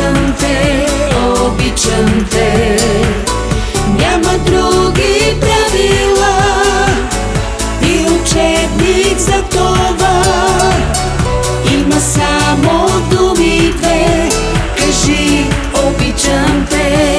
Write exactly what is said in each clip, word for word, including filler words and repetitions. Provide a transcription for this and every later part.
обичам те, обичам те. Няма други правила и учебник за това. Има само думи две, кажи обичам те.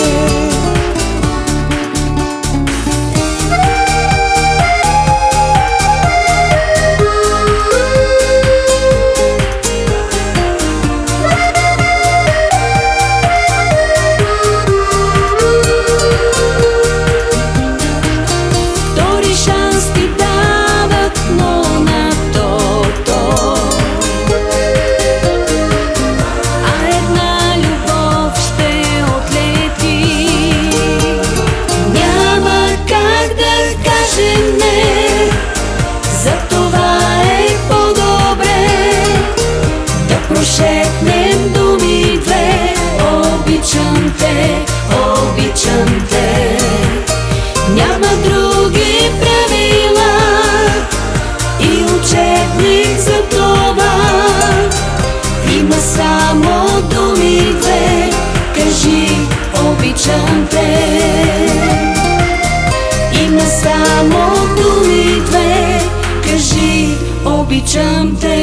Шепнем думи две, обичам те, обичам те. Няма други правила и учебник за това. Има само думи две, кажи обичам те. Има само думи две, кажи обичам те.